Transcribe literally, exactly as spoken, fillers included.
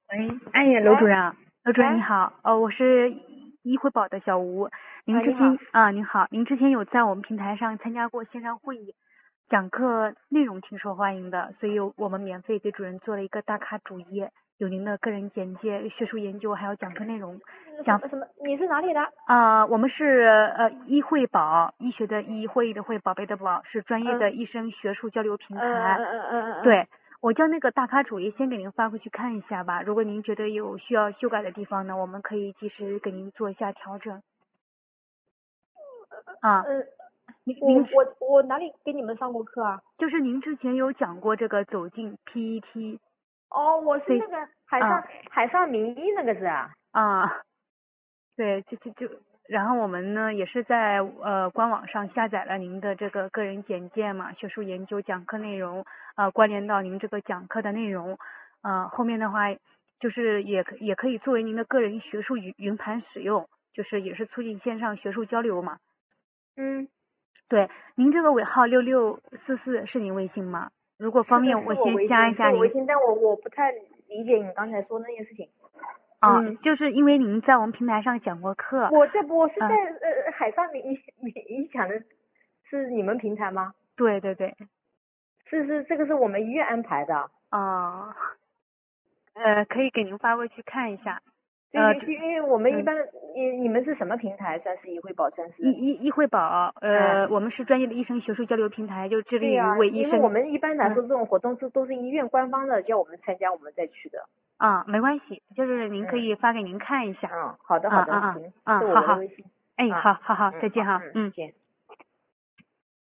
喂，哎，楼主喂， 任，楼主任你哎， 好，呃，我是医惠宝的小吴，您啊， 之你好。 前啊，您好，您之前有在我们平台上参加过线上会议，讲课内容挺受欢迎的，所以我们免费给主任做了一个大咖主页，有您的个人简介、学术研究还有讲课内容。讲什么什么？你是哪里的？ 啊、我们是呃医惠宝，医学的医，会议的会，宝贝的宝，是专业的嗯医生学术交流平嗯台。 嗯嗯嗯嗯嗯。 对，我将那个大咖主页先给您发过去看一下吧。如果您觉得有需要修改的地方呢，我们可以及时给您做一下调整。啊， 嗯， 您您我我我哪里给你们上过课啊？ 就是您之前有讲过这个走进 P E T。 哦，我是对， 那个海上啊海上名医那个是啊。 啊，对，就就就，然后我们呢也是在呃官网上下载了您的这个个人简介嘛，学术研究讲课内容，呃关联到您这个讲课的内容，呃后面的话就是也可也可以作为您的个人学术云云盘使用，就是也是促进线上学术交流嘛。 嗯， 对，您这个尾号六六四四是您微信吗？如果方是的， 便， 是我先我微信， 加一下您。 是我微信，但我我不太理解你刚才说那件事情。 啊， 嗯， 就是因为您在我们平台上讲过课。 我在我是在嗯， 呃海上名医名医讲的是你们平台吗？ 对对对。 是是，这个是我们医院安排的。 哦，呃，可以给您发过去看一下。呃， 对对，因为我们一嗯， 般，你你们是什么平台？算是医惠保算医是？ 医医惠宝， 哎， 呃，我们是专业的医生学术交流平台，就致力对呀， 于为医因为我生。 们一般来嗯， 说这种活动是都是医院官方的，叫我们参加，我们再去的。 啊，没关系，就是您可嗯以发给您看一下。 嗯，好的好的， 啊啊啊行， 啊， 是我好好， 我的微信。 哎， 啊， 好好好， 嗯，好， 再见哈， 嗯， 嗯。 见。